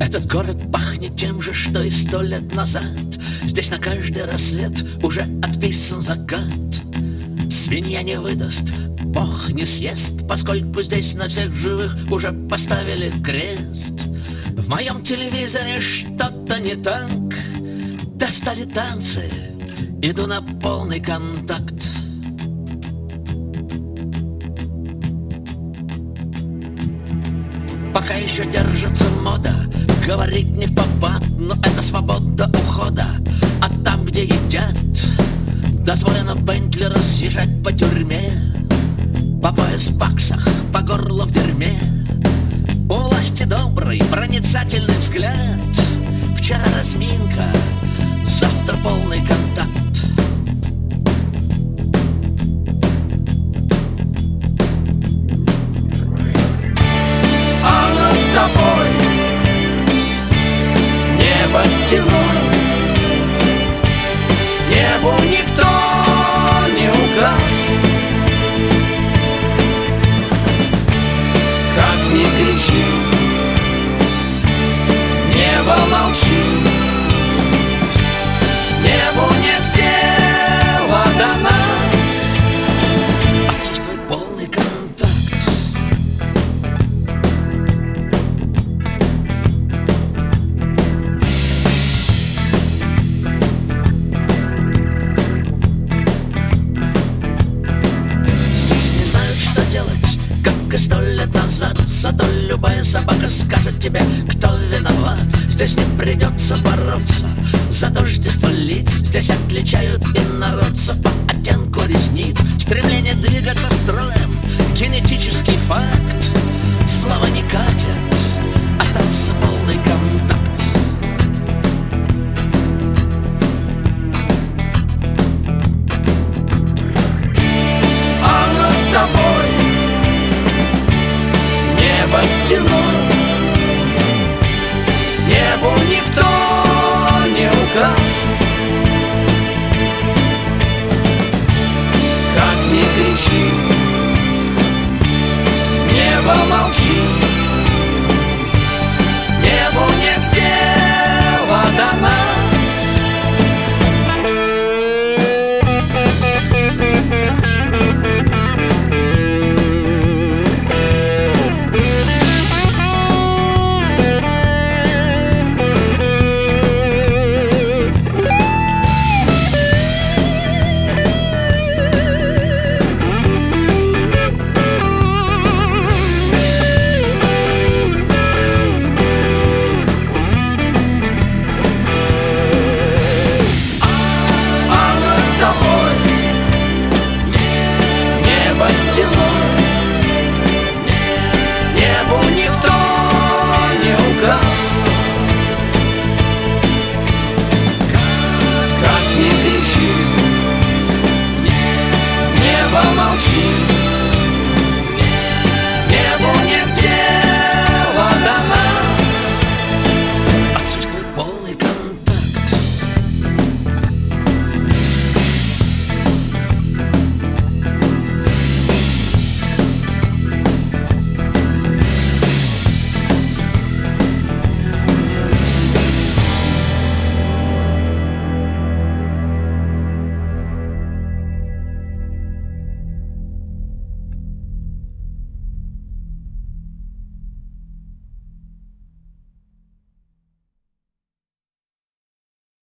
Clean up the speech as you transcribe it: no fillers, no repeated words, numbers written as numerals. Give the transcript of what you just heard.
Этот город пахнет тем же, что и 100 лет назад. Здесь на каждый рассвет уже отписан закат. Свинья не выдаст, Бог не съест, поскольку здесь на всех живых уже поставили крест. В моем телевизоре что-то не так. Достали танцы, иду на полный контакт. Пока еще держится мода говорить не в попад, но это свобода ухода. А там, где едят, дозволено в Бентли разъезжать по тюрьме, по пояс в баксах, по горло в дерьме. У власти добрый, проницательный взгляд. Вчера разминка, завтра полный контакт. А над тобой небо стеной, небу никто не указ. Как ни кричи, небо молчит. Небу нет дела до нас. Отсутствует полный контакт. Здесь не знают, что делать, как и 100 лет назад. Зато любая собака скажет тебе, кто виноват. Здесь не придется бороться за тождество лиц. Здесь отличают инородцев по оттенку ресниц. Стремление двигаться строем, генетический факт.